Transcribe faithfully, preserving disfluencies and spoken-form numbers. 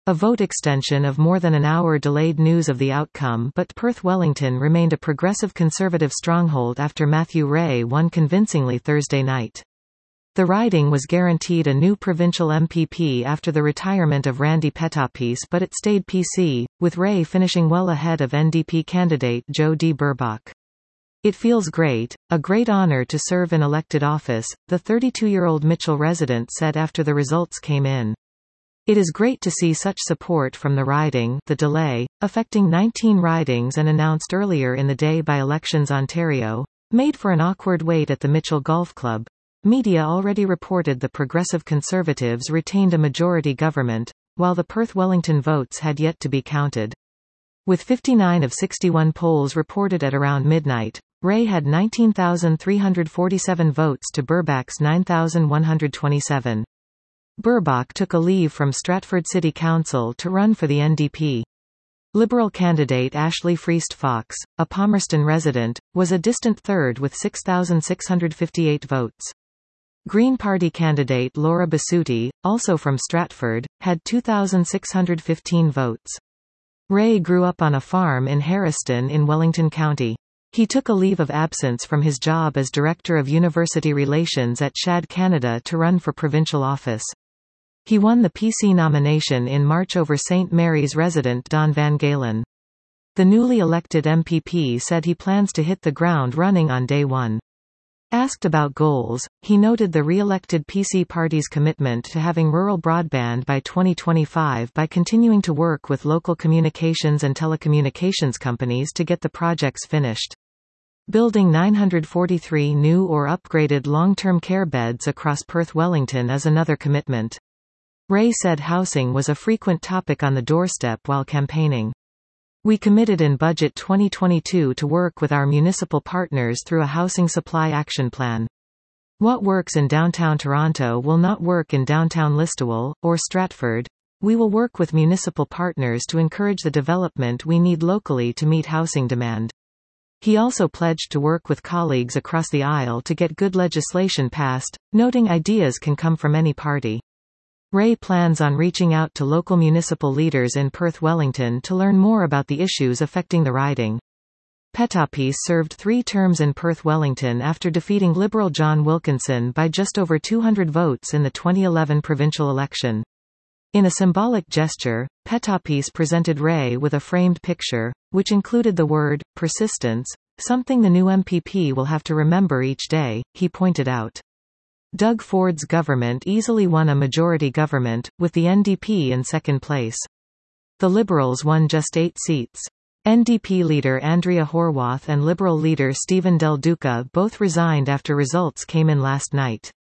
A vote extension of more than an hour delayed news of the outcome, but Perth-Wellington remained a progressive Conservative stronghold after Matthew Ray won convincingly Thursday night. The riding was guaranteed a new provincial M P P after the retirement of Randy Pettopies, but it stayed P C, with Ray finishing well ahead of N D P candidate Joe D. Burbach. "It feels great, a great honour to serve in elected office," the thirty-two-year-old Mitchell resident said after the results came in. "It is great to see such support from the riding." The delay, affecting nineteen ridings and announced earlier in the day by Elections Ontario, made for an awkward wait at the Mitchell Golf Club. Media already reported the Progressive Conservatives retained a majority government, while the Perth-Wellington votes had yet to be counted. With fifty-nine of sixty-one polls reported at around midnight, Ray had nineteen thousand three hundred forty-seven votes to Burbach's nine thousand one hundred twenty-seven. Burbach took a leave from Stratford City Council to run for the N D P. Liberal candidate Ashley Freest Fox, a Palmerston resident, was a distant third with six thousand six hundred fifty-eight votes. Green Party candidate Laura Basutti, also from Stratford, had two thousand six hundred fifteen votes. Ray grew up on a farm in Harriston in Wellington County. He took a leave of absence from his job as Director of University Relations at Shad Canada to run for provincial office. He won the P C nomination in March over Saint Mary's resident Don Van Galen. The newly elected M P P said he plans to hit the ground running on day one. Asked about goals, he noted the re-elected P C party's commitment to having rural broadband by twenty twenty-five by continuing to work with local communications and telecommunications companies to get the projects finished. Building nine hundred forty-three new or upgraded long-term care beds across Perth-Wellington is another commitment. Ray said housing was a frequent topic on the doorstep while campaigning. "We committed in Budget twenty twenty-two to work with our municipal partners through a housing supply action plan. What works in downtown Toronto will not work in downtown Listowel, or Stratford. We will work with municipal partners to encourage the development we need locally to meet housing demand." He also pledged to work with colleagues across the aisle to get good legislation passed, noting ideas can come from any party. Ray plans on reaching out to local municipal leaders in Perth-Wellington to learn more about the issues affecting the riding. Pettopies served three terms in Perth-Wellington after defeating Liberal John Wilkinson by just over two hundred votes in the twenty eleven provincial election. In a symbolic gesture, Pettopies presented Ray with a framed picture, which included the word, persistence, something the new M P P will have to remember each day, he pointed out. Doug Ford's government easily won a majority government, with the N D P in second place. The Liberals won just eight seats. N D P leader Andrea Horwath and Liberal leader Stephen Del Duca both resigned after results came in last night.